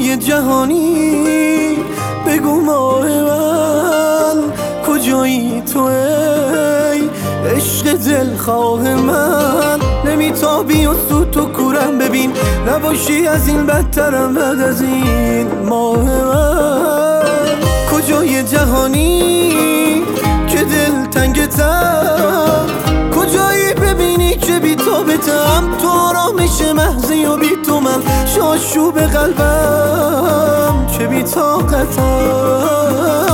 کجای جهانی بگو ماه من کجایی تو ای عشق دلخواه من نمیتابی و سود تو کورم ببین نباشی از این بدترم بعد از این ماه من کجای جهانی که دل تنگتم کجایی ببینی که بی تو بتم تو آرامش محضی و بی تو من شاشوب قلبم که بی طاقتم